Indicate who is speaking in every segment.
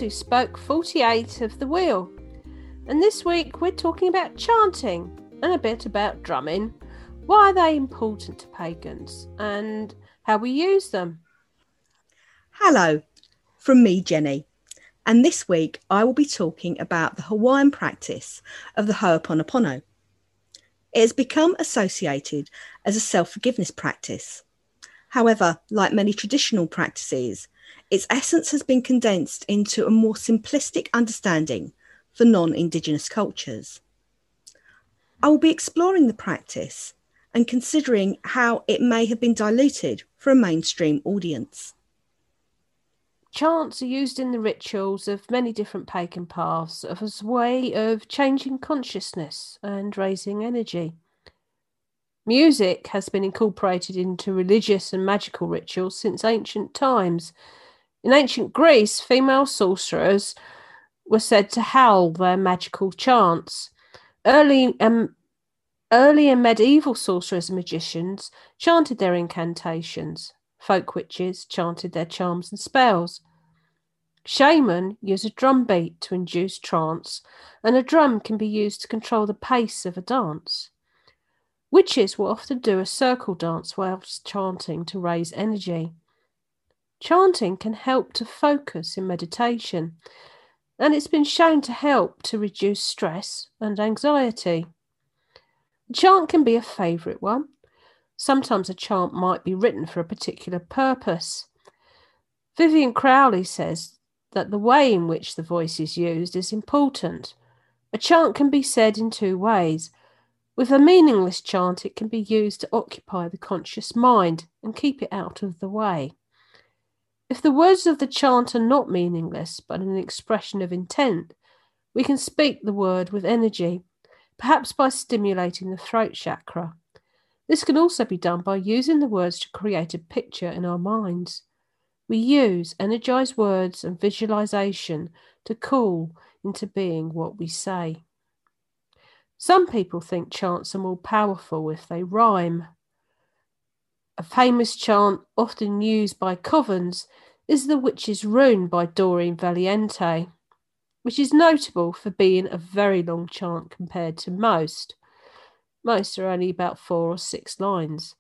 Speaker 1: to Spoke 48 of The Wheel. And this week we're talking about chanting and a bit about drumming. Why are they important to pagans and how we use them?
Speaker 2: Hello, from me, Jenny. And this week I will be talking about the Hawaiian practice of the Ho'oponopono. It has become associated as a self-forgiveness practice. However, like many traditional practices, its essence has been condensed into a more simplistic understanding for non-Indigenous cultures. I will be exploring the practice and considering how it may have been diluted for a mainstream audience.
Speaker 1: Chants are used in the rituals of many different pagan paths as a way of changing consciousness and raising energy. Music has been incorporated into religious and magical rituals since ancient times. In ancient Greece, female sorcerers were said to howl their magical chants. Early and medieval sorcerers and magicians chanted their incantations. Folk witches chanted their charms and spells. Shaman use a drum beat to induce trance, and a drum can be used to control the pace of a dance. Witches will often do a circle dance whilst chanting to raise energy. Chanting can help to focus in meditation, and it's been shown to help to reduce stress and anxiety. A chant can be a favourite one. Sometimes a chant might be written for a particular purpose. Vivian Crowley says that the way in which the voice is used is important. A chant can be said in two ways. With a meaningless chant, it can be used to occupy the conscious mind and keep it out of the way. If the words of the chant are not meaningless, but an expression of intent, we can speak the word with energy, perhaps by stimulating the throat chakra. This can also be done by using the words to create a picture in our minds. We use energized words and visualization to call into being what we say. Some people think chants are more powerful if they rhyme. A famous chant often used by covens is The Witch's Rune by Doreen Valiente, which is notable for being a very long chant compared to most. Most are only about 4 or 6 lines.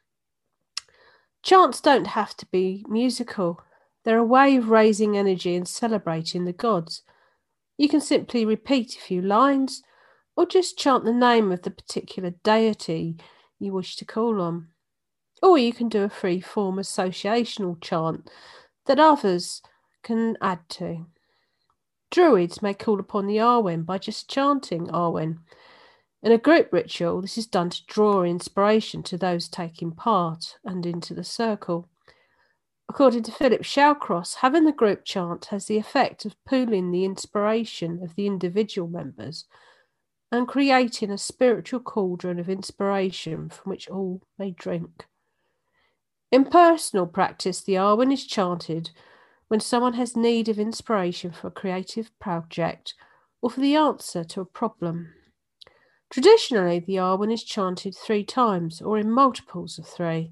Speaker 1: Chants don't have to be musical. They're a way of raising energy and celebrating the gods. You can simply repeat a few lines or just chant the name of the particular deity you wish to call on. Or you can do a free-form associational chant that others can add to. Druids may call upon the Arwen by just chanting Arwen. In a group ritual, this is done to draw inspiration to those taking part and into the circle. According to Philip Shawcross, having the group chant has the effect of pooling the inspiration of the individual members and creating a spiritual cauldron of inspiration from which all may drink. In personal practice, the Arwen is chanted when someone has need of inspiration for a creative project or for the answer to a problem. Traditionally, the Arwen is chanted 3 times or in multiples of 3.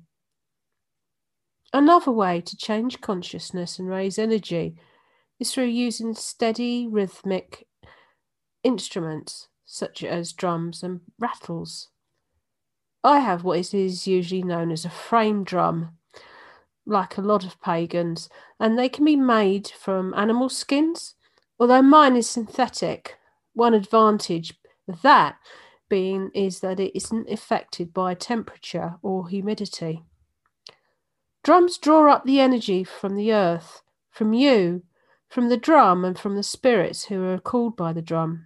Speaker 1: Another way to change consciousness and raise energy is through using steady, rhythmic instruments such as drums and rattles. I have what is usually known as a frame drum, like a lot of pagans, and they can be made from animal skins, although mine is synthetic. One advantage of that being is that it isn't affected by temperature or humidity. Drums draw up the energy from the earth, from you, from the drum, and from the spirits who are called by the drum.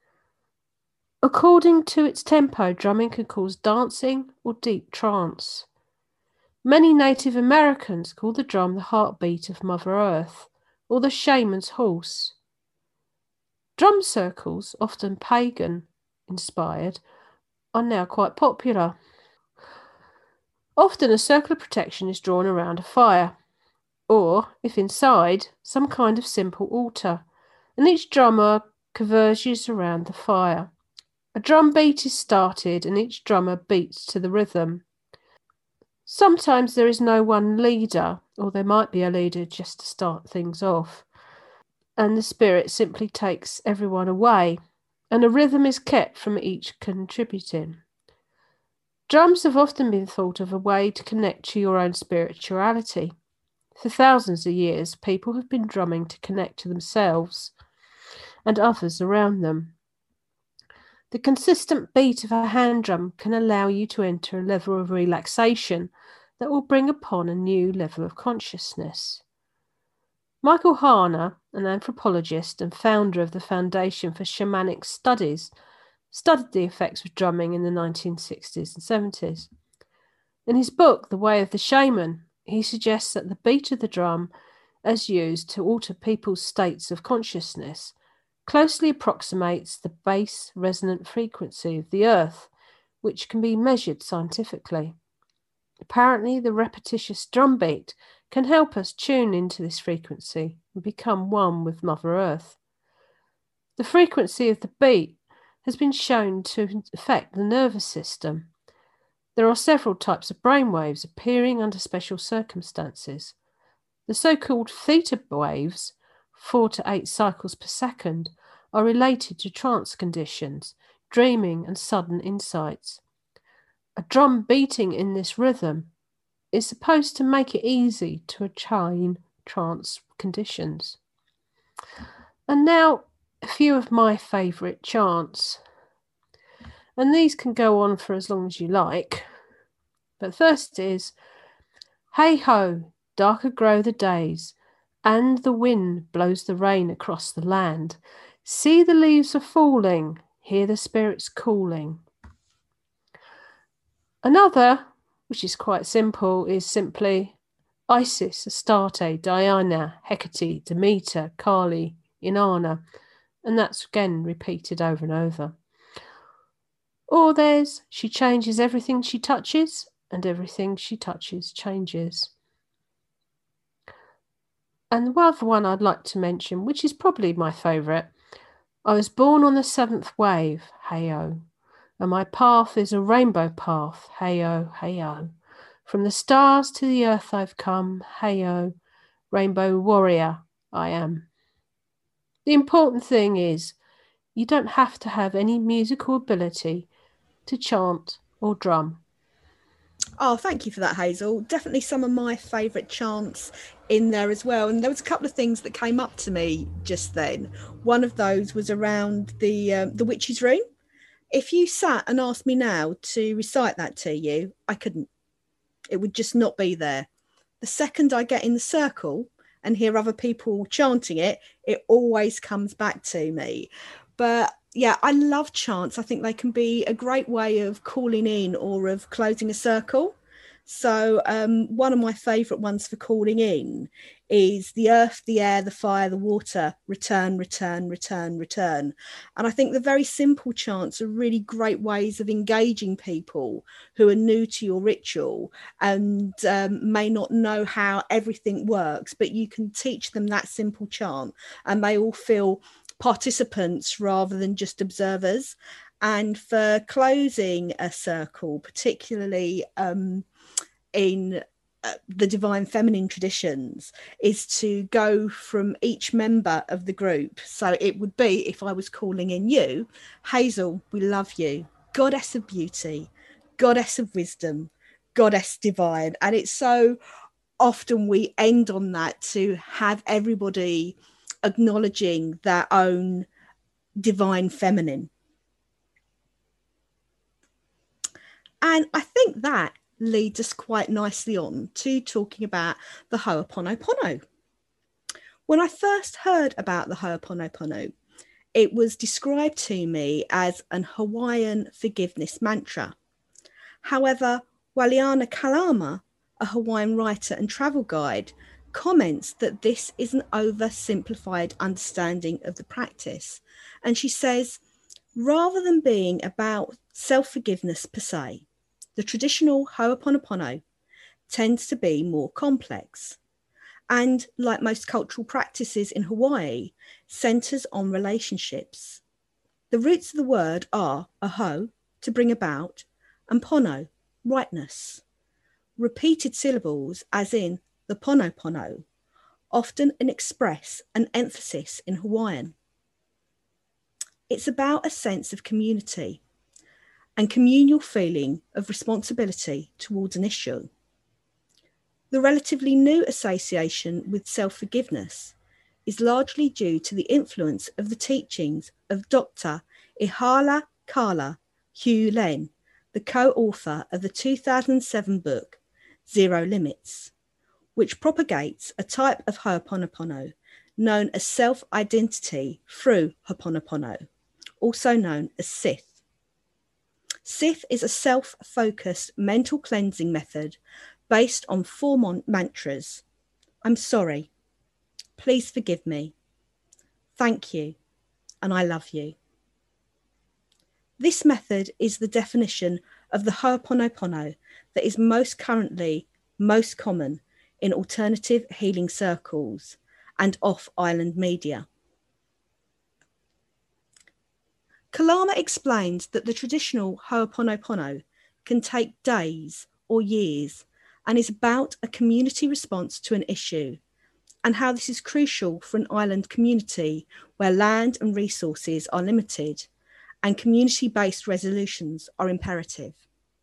Speaker 1: According to its tempo, drumming can cause dancing or deep trance. Many Native Americans call the drum the heartbeat of Mother Earth or the shaman's horse. Drum circles, often pagan-inspired, are now quite popular. Often a circle of protection is drawn around a fire, or, if inside, some kind of simple altar, and each drummer converges around the fire. A drum beat is started and each drummer beats to the rhythm. Sometimes there is no one leader, or there might be a leader just to start things off. and the spirit simply takes everyone away, and a rhythm is kept from each contributing. Drums have often been thought of a way to connect to your own spirituality. For thousands of years, people have been drumming to connect to themselves and others around them. The consistent beat of a hand drum can allow you to enter a level of relaxation that will bring upon a new level of consciousness. Michael Harner, an anthropologist and founder of the Foundation for Shamanic Studies, studied the effects of drumming in the 1960s and 70s. In his book, The Way of the Shaman, he suggests that the beat of the drum, as used to alter people's states of consciousness, closely approximates the bass resonant frequency of the earth, which can be measured scientifically. Apparently, the repetitious drum beat can help us tune into this frequency and become one with Mother Earth. The frequency of the beat has been shown to affect the nervous system. There are several types of brainwaves appearing under special circumstances. The so-called theta waves, 4 to 8 cycles per second, are related to trance conditions, dreaming and sudden insights. A drum beating in this rhythm is supposed to make it easy to attain trance conditions. And now, a few of my favourite chants. And these can go on for as long as you like. But first is, hey ho, darker grow the days, and the wind blows the rain across the land. See the leaves are falling, hear the spirits calling. Another, which is quite simple, is simply Isis, Astarte, Diana, Hecate, Demeter, Kali, Inanna, and that's again repeated over and over. Or there's, she changes everything she touches, and everything she touches changes. And the other one I'd like to mention, which is probably my favourite, I was born on the 7th wave, hey-oh, and my path is a rainbow path, hey-oh, hey-oh. From the stars to the earth I've come, hey-oh, rainbow warrior I am. The important thing is, you don't have to have any musical ability to chant or drum.
Speaker 2: Oh, thank you for that, Hazel. Definitely some of my favourite chants in there as well. And there was a couple of things that came up to me just then. One of those was around the witch's rune. If you sat and asked me now to recite that to you, I couldn't. It would just not be there. The second I get in the circle and hear other people chanting it, it always comes back to me. But yeah, I love chants. I think they can be a great way of calling in or of closing a circle. So one of my favourite ones for calling in is the earth, the air, the fire, the water, return, return, return, return. And I think the very simple chants are really great ways of engaging people who are new to your ritual and may not know how everything works, but you can teach them that simple chant and they all feel participants rather than just observers. And for closing a circle, particularly in the divine feminine traditions, is to go from each member of the group. So it would be, if I was calling in you, Hazel, we love you, goddess of beauty, goddess of wisdom, goddess divine. And it's so often we end on that, to have everybody acknowledging their own divine feminine. And I think that leads us quite nicely on to talking about the Ho'oponopono. When I first heard about the Ho'oponopono, it was described to me as an Hawaiian forgiveness mantra. However, Waliana Kalama, a Hawaiian writer and travel guide, comments that this is an oversimplified understanding of the practice. And she says, rather than being about self-forgiveness per se, the traditional Ho'oponopono tends to be more complex. And like most cultural practices in Hawaii, centers on relationships. The roots of the word are aho, to bring about, and pono, rightness. Repeated syllables, as in the pono pono, often an express an emphasis in Hawaiian. It's about a sense of community and communal feeling of responsibility towards an issue. The relatively new association with self-forgiveness is largely due to the influence of the teachings of Dr. Ihala Kala Hugh Len, the co-author of the 2007 book, Zero Limits, which propagates a type of Ho'oponopono known as self-identity through Ho'oponopono, also known as SIF. SIF is a self-focused mental cleansing method based on 4 mantras. I'm sorry. Please forgive me. Thank you. And I love you. This method is the definition of the Ho'oponopono that is most common in alternative healing circles and off-island media. Kalama explains that the traditional Ho'oponopono can take days or years and is about a community response to an issue, and how this is crucial for an island community where land and resources are limited and community-based resolutions are imperative.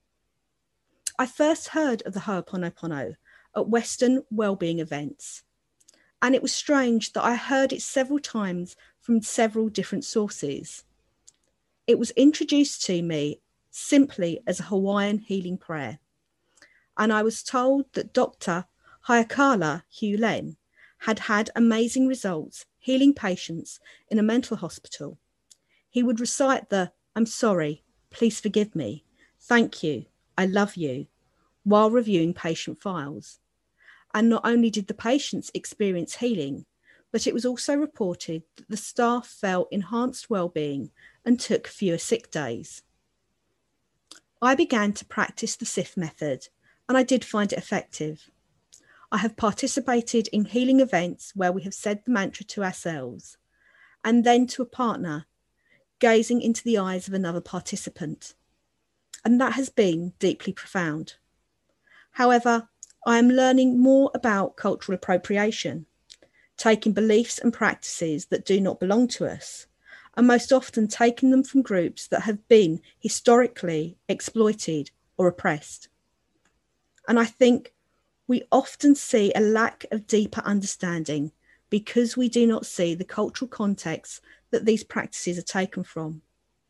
Speaker 2: I first heard of the Ho'oponopono at Western wellbeing events, and it was strange that I heard it several times from several different sources. It was introduced to me simply as a Hawaiian healing prayer, and I was told that Dr. Hayakala Hugh Len had had amazing results healing patients in a mental hospital. He would recite the "I'm sorry, please forgive me, thank you, I love you," while reviewing patient files. And not only did the patients experience healing, but it was also reported that the staff felt enhanced well-being and took fewer sick days. I began to practice the SIF method, and I did find it effective. I have participated in healing events where we have said the mantra to ourselves and then to a partner, gazing into the eyes of another participant. And that has been deeply profound. However, I am learning more about cultural appropriation, taking beliefs and practices that do not belong to us, and most often taking them from groups that have been historically exploited or oppressed. And I think we often see a lack of deeper understanding because we do not see the cultural context that these practices are taken from.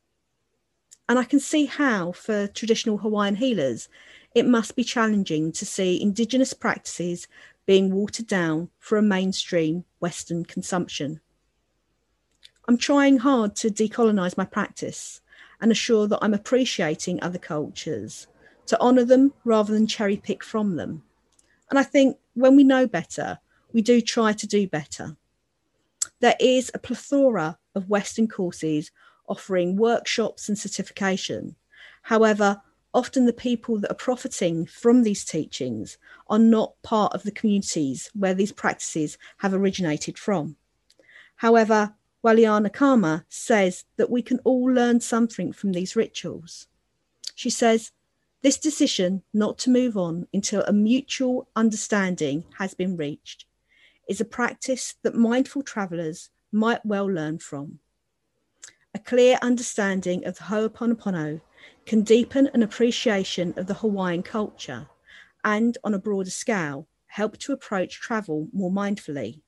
Speaker 2: And I can see how, for traditional Hawaiian healers, it must be challenging to see Indigenous practices being watered down for a mainstream Western consumption. I'm trying hard to decolonise my practice and assure that I'm appreciating other cultures, to honour them rather than cherry pick from them. And I think when we know better, we do try to do better. There is a plethora of Western courses offering workshops and certification. However, often the people that are profiting from these teachings are not part of the communities where these practices have originated from. However, Waliana Kama says that we can all learn something from these rituals. She says, this decision not to move on until a mutual understanding has been reached is a practice that mindful travellers might well learn from. A clear understanding of the Ho'oponopono can deepen an appreciation of the Hawaiian culture and, on a broader scale, help to approach travel more mindfully.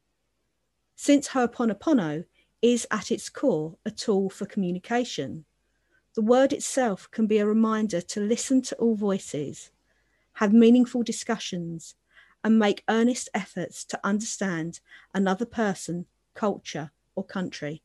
Speaker 2: Since Ho'oponopono is at its core a tool for communication, the word itself can be a reminder to listen to all voices, have meaningful discussions, and make earnest efforts to understand another person, culture, or country.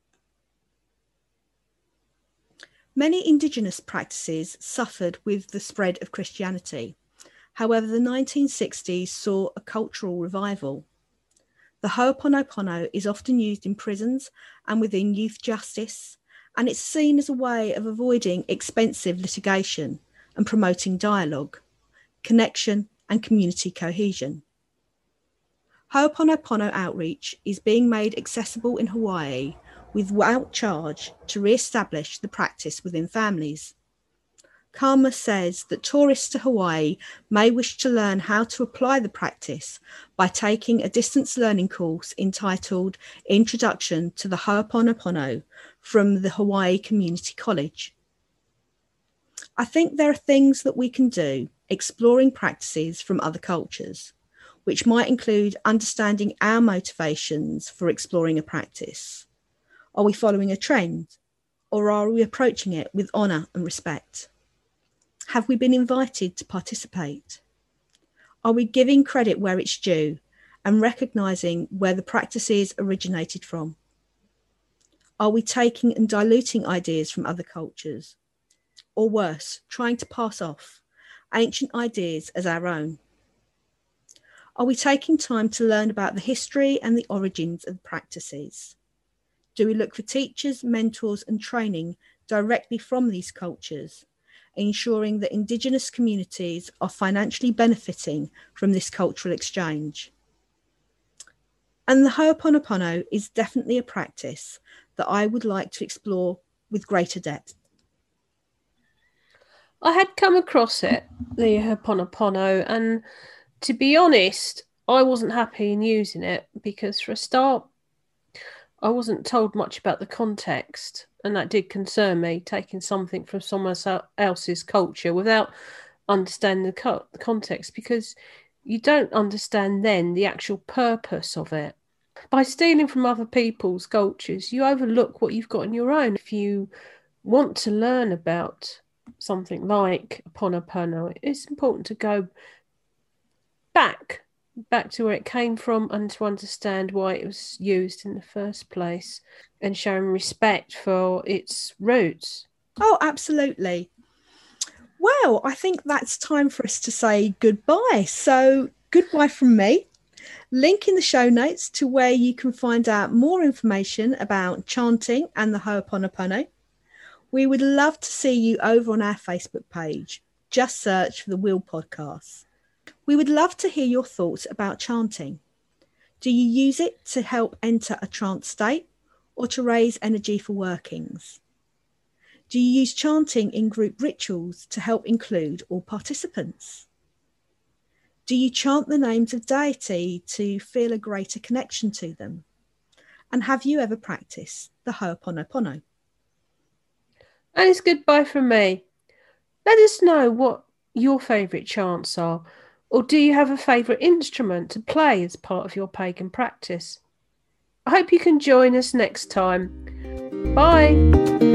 Speaker 2: Many Indigenous practices suffered with the spread of Christianity. However, the 1960s saw a cultural revival. The Ho'oponopono is often used in prisons and within youth justice, and it's seen as a way of avoiding expensive litigation and promoting dialogue, connection, and community cohesion. Ho'oponopono outreach is being made accessible in Hawaii without charge to re-establish the practice within families. Karma says that tourists to Hawaii may wish to learn how to apply the practice by taking a distance learning course entitled Introduction to the Ho'oponopono from the Hawaii Community College. I think there are things that we can do exploring practices from other cultures, which might include understanding our motivations for exploring a practice. Are we following a trend, or are we approaching it with honour and respect? Have we been invited to participate? Are we giving credit where it's due and recognising where the practices originated from? Are we taking and diluting ideas from other cultures? Or worse, trying to pass off ancient ideas as our own? Are we taking time to learn about the history and the origins of the practices? Do we look for teachers, mentors and training directly from these cultures, ensuring that Indigenous communities are financially benefiting from this cultural exchange? And the Ho'oponopono is definitely a practice that I would like to explore with greater depth.
Speaker 1: I had come across it, the Ho'oponopono, and to be honest, I wasn't happy in using it because, for a start, I wasn't told much about the context, and that did concern me, taking something from someone else's culture without understanding the context, because you don't understand then the actual purpose of it. By stealing from other people's cultures, you overlook what you've got in your own. If you want to learn about something like Ho'oponopono, it's important to go back to where it came from and to understand why it was used in the first place and showing respect for its roots.
Speaker 2: Oh, absolutely. Well, I think that's time for us to say goodbye. So goodbye from me. Link in the show notes to where you can find out more information about chanting and the Ho'oponopono. We would love to see you over on our Facebook page. Just search for the Wheel Podcast. We would love to hear your thoughts about chanting. Do you use it to help enter a trance state or to raise energy for workings? Do you use chanting in group rituals to help include all participants? Do you chant the names of deity to feel a greater connection to them? And have you ever practiced the Ho'oponopono?
Speaker 1: And it's goodbye from me. Let us know what your favourite chants are, or do you have a favourite instrument to play as part of your pagan practice? I hope you can join us next time. Bye.